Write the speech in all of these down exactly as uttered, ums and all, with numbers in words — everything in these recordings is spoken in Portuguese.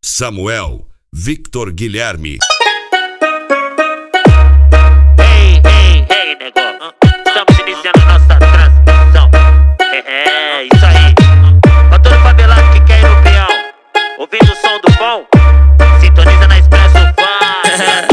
Samuel Victor Guilherme. Ei, ei, ei, nego, estamos iniciando a nossa transmissão. É, é, isso aí. Pra todo favelado que quer ir no peão, ouvindo o som do bom, sintoniza na Expresso Fã.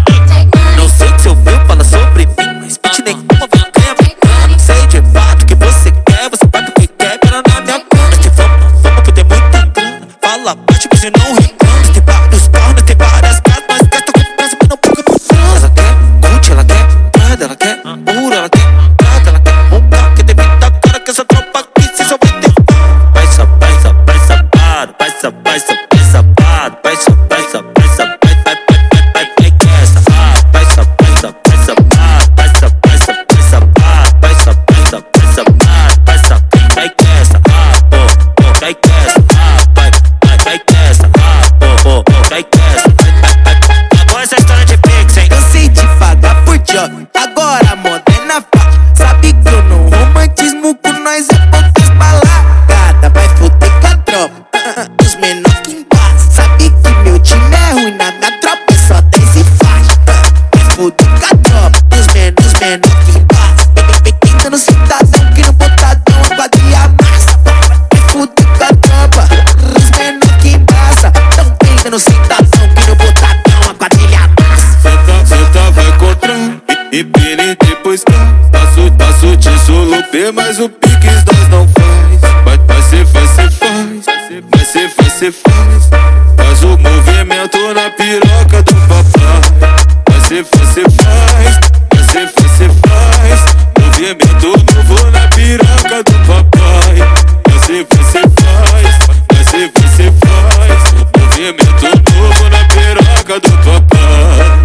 Não sei o que você ouviu, fala sobre mim, mas beat nenhuma vai ganhar. Não sei de fato o que você quer, você vai porque quer, pela na minha cama. Mas tem fama, fama que tem muita grana. Fala baixo que você não reclama. Tem vários carros, tem várias casas, mas gasta confiança, mas não paga por trás. Ela quer curte, ela quer prada, ela quer pura, ela quer prada, ela quer roupa, que tem muita cara que essa tropa aqui cê só vai ter. Vai só, vai só, vai sapado, vai só, vai só, vai sapado, vai só, vai só, vai só, vai, vai, vai, vai, vai, vai que essa. Vai só, vai só, vai sapado, vai só, vai só, vai sapado, vai só, vai só, vai sapado, vai só, vai que essa. Oh, oh, vai que essa. Vai, vai, vai que essa. Oh, oh, oh, vai que essa. Acabou essa história de Pix, hein? Cansei de pagar por job, agora a moda é na faixa. Sabe que eu não romantismo com nós é poucas balada. Vai foder com a tropa, os menor que embaixo. Sabe que meu time é ruim, na minha tropa é só dez e faixa. Vai foder com a tropa, os menor, os menor que embaixo. Tentando cidadão que no botadão a quadrilha massa. Vai foder com a tropa, os menor que embaixo. Tão tentando cidadão que no botadão a quadrilha massa. Senta, senta, vai contra e pine depois cá. Passo, passo, te solupe, mas o piques nós não faz. Vai, vai ser, vai ser, faz. Vai ser, vai ser, faz. Faz o movimento na piroca do papai. Vai ser, vai ser, faz. Vai ser, vai ser, faz. Movimento novo na piroca do papai. Vai ser, vai ser, faz. Vai ser, vai ser, faz. Movimento novo na piroca do papai.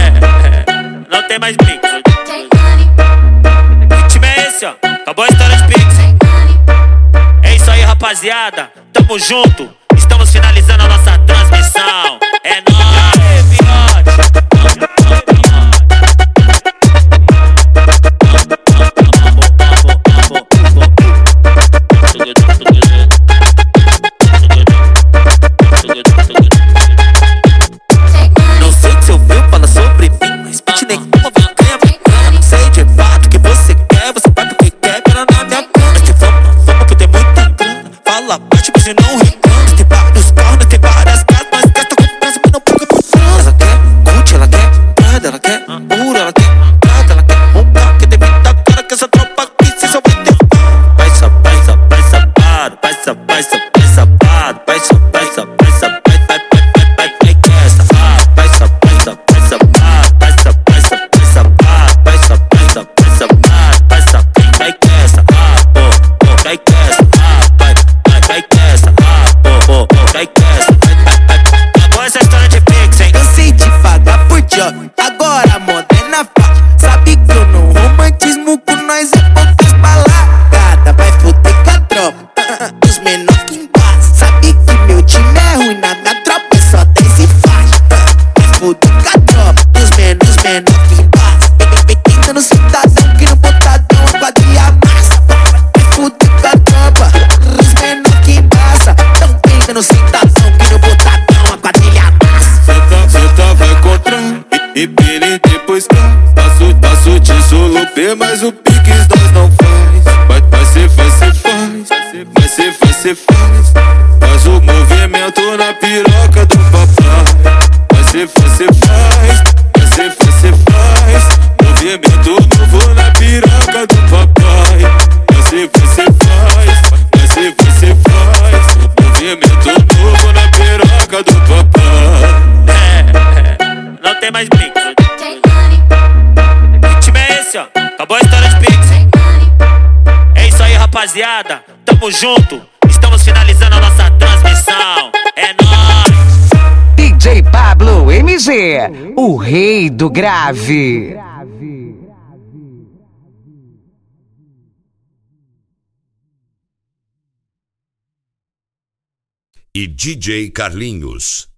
É, não tem mais Pix. Que time é esse, ó? Acabou a história de Pix, hein? É isso aí, rapaziada. Tamo junto. Estamos finalizando a nossa transmissão. É nóis, Não sei o que você ouviu, fala sobre mim, mas beat nenhuma vai ganhar. Não sei de fato o que você quer, você vai porque quer, pela na minha cama. Mas tem fama, fama que tem muita grana. Fala baixo que você não reclama. Tem vários carros, tem várias casas, mas gasta confiança, mas não paga por trás. Ela quer curte, ela quer prada, ela quer pura, ela quer prada, ela quer roupa, que tem muita cara que essa tropa aqui cê só vai ter. Vai só, vai só, vai sapado, vai só, vai só, vai sapado, vai só, vai só, vai só, vai, vai, vai, vai, vai, vai que essa. Vai só, vai só, vai sapado, vai só, vai só, vai sapado, vai só, vai só, vai sapado, vai só, vai que essa. Oh, oh, vai que essa. Vai, vai, vai que essa. Oh, oh, oh, vai que essa. acabou essa história de Pix, hein? Cansei de pagar por job, agora a moda é na faixa. Sabe que eu não romantismo com nós é poucas balada. Vai foder com a tropa, os menor que embaixo. Sabe que meu time é ruim, na minha tropa é só dez e faixa. Vai foder com a tropa, os menor, os menor que embaixo. Tentando cidadão que no botadão a quadrilha massa. Vai foder com a tropa, os menor que embaixo. Tão tentando cidadão que no botadão a quadrilha massa. Senta, senta, vai contra e pine depois cá. Passo, passo, te solupe, mas o piques nós não faz. Vai, vai ser, vai ser, faz. Vai ser, vai ser, faz. Faz o movimento na piroca do papai. Vai ser, vai ser, faz. Vai ser, vai ser, faz. Movimento novo na piroca do papai. Vai ser, vai ser, faz. Vai ser, vai ser, faz. Movimento novo na piroca do papai. É, não tem mais Pix. Que time é esse, ó? Acabou a história de Pix, hein? É isso aí, rapaziada. Tamo junto. Estamos finalizando a nossa transmissão. É nóis. D J Pablo M G, o rei do grave. E D J Carlinhos.